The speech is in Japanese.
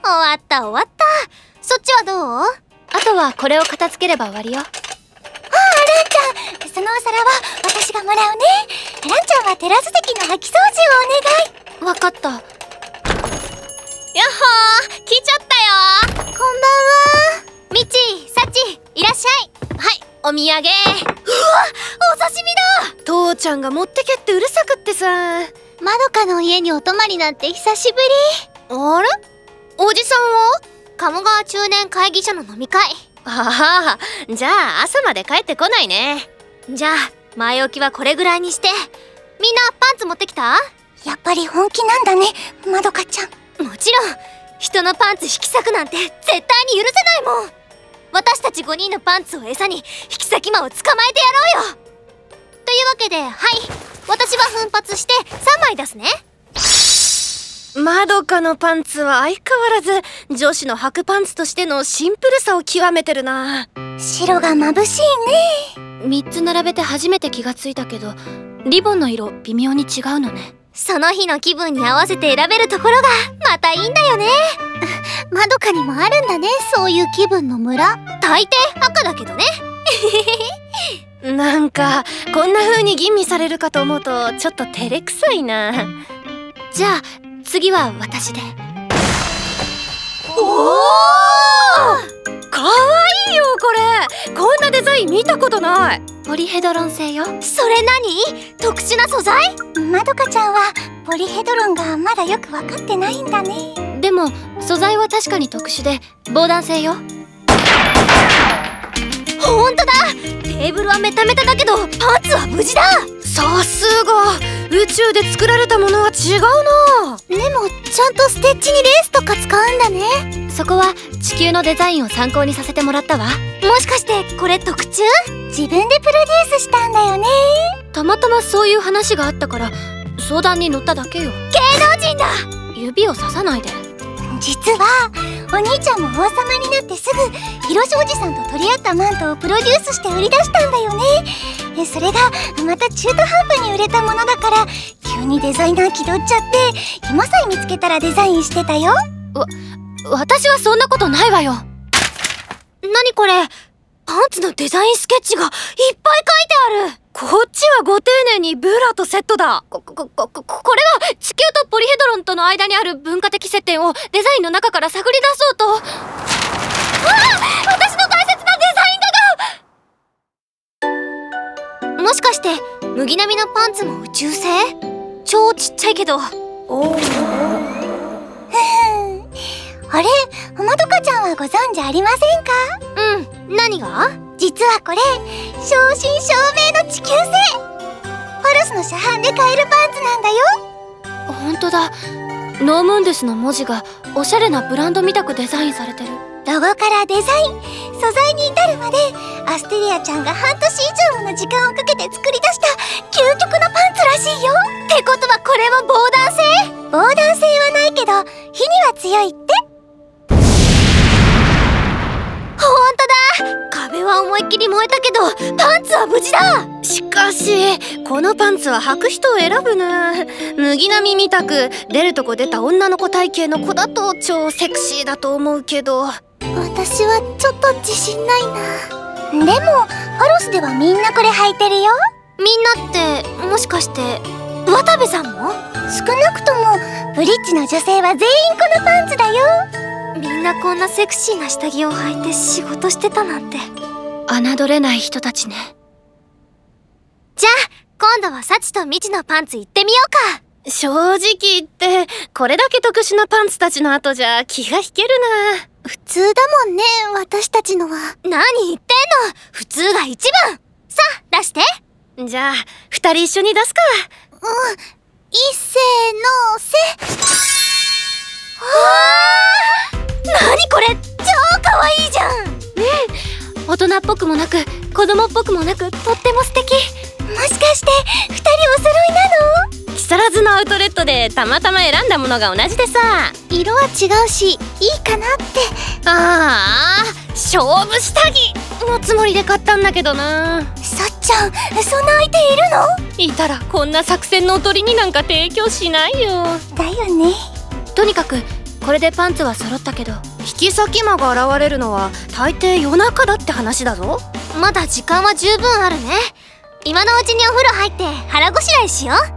わった終わった。そっちはどう？あとはこれを片付ければ終わりよ。 ランちゃん、そのお皿は私がもらうね。ランちゃんはテラス席の掃き掃除をお願い。 わかった。やっほー、来ちゃったよ。 こんばんは。 みち、さち、いらっしゃい。はい、お土産。うわ、お刺身だ。父ちゃんが持ってけってうるさくってさ。 まどかの家にお泊まりなんて久しぶり。 あれ？おじさんは？鴨川中年会議所の飲み会。ああ、じゃあ朝まで帰ってこないね。じゃあ前置きはこれぐらいにして。みんなパンツ持ってきた？ やっぱり本気なんだね、まどかちゃん。 もちろん。人のパンツ引き裂くなんて絶対に許せないもん。私たち5人のパンツを餌に引き裂き魔を捕まえてやろうよ。というわけで、はい、私は奮発して3枚出すね。まどかのパンツは相変わらず女子の履くパンツとしてのシンプルさを極めてるな。 白が眩しいね。 3つ並べて初めて気がついたけど、リボンの色微妙に違うのね。その日の気分に合わせて選べるところがまたいいんだよね。 まどかにもあるんだね、そういう気分のムラ。 大抵赤だけどね。なんかこんな風に吟味されるかと思うとちょっと照れくさいな。じゃあ次は私で。おー、かわいいよこれ。こんなデザイン見たことない。ポリヘドロン製よ。それ何？特殊な素材？ まどかちゃんはポリヘドロンがまだよく分かってないんだね。 でも素材は確かに特殊で防弾性よ。ほんとだ。テーブルはメタメタだけどパンツは無事だ。さすが宇宙で作られたものは違うな。 でもちゃんとステッチにレースとか使うんだね。 そこは地球のデザインを参考にさせてもらったわ。もしかしてこれ特注？ 自分でプロデュースしたんだよね。 たまたまそういう話があったから相談に乗っただけよ。芸能人だ。指をささないで。 実はお兄ちゃんも王様になってすぐひろしおじさんと取り合ったマントをプロデュースして売り出したんだよね。それがまた中途半端に売れたものだから急にデザイナー気取っちゃって今さえ見つけたらデザインしてたよ。 私はそんなことないわよ。何これ？パンツのデザインスケッチがいっぱい書いてある。こっちはご丁寧にブラとセットだ。これは地球とポリヘドロンとの間にある文化的接点をデザインの中から探り出そうと。私の大切なデザイン画が。もしかして麦並みのパンツも宇宙製？超ちっちゃいけど。 あれ、まどかちゃんはご存知ありませんか？ うん、何が？ 実はこれ正真正銘の地球製。ホルスの車販で買えるパンツなんだよ。 ほんとだ。ノームンデスの文字がおしゃれなブランドみたくデザインされてる。 ロゴからデザイン、素材に至るまでアステリアちゃんが半年以上もの時間をかけて作り出した究極のパンツらしいよ。 ってことはこれも防弾性？ 防弾性はないけど火には強いって。 ほんとだ。壁は思いっきり燃えたけどパンツは無事だ。しかしこのパンツは履く人を選ぶな。麦並みみたく出るとこ出た女の子体型の子だと超セクシーだと思うけど。 私はちょっと自信ないな。でもホロスではみんなこれ履いてるよ。 みんなってもしかして渡部さんも？ 少なくともブリッジの女性は全員このパンツだよ。 みんなこんなセクシーな下着を履いて仕事してたなんて。侮れない人たちね。じゃあ今度はサチとミチのパンツ行ってみようか。正直言ってこれだけ特殊なパンツたちの後じゃ気が引けるな。 普通だもんね、私たちのは。 何言ってんの。普通が一番。さあ出して。じゃあ2人一緒に出すか。 一斉のせ。 何これ超かわいいじゃん。大人っぽくもなく子供っぽくもなくとっても素敵。 もしかして2人お揃いなの？ 木更津のアウトレットでたまたま選んだものが同じでさ。 色は違うしいいかなって。 ああ、勝負下着のつもりで買ったんだけどな。 さっちゃん、そんな相手いるの？ いたらこんな作戦のおとりになんか提供しないよ。 だよね。 とにかくこれでパンツは揃ったけど、引き先魔が現れるのは大抵夜中だって話だぞ。 まだ時間は十分あるね。今のうちにお風呂入って腹ごしらえしよう。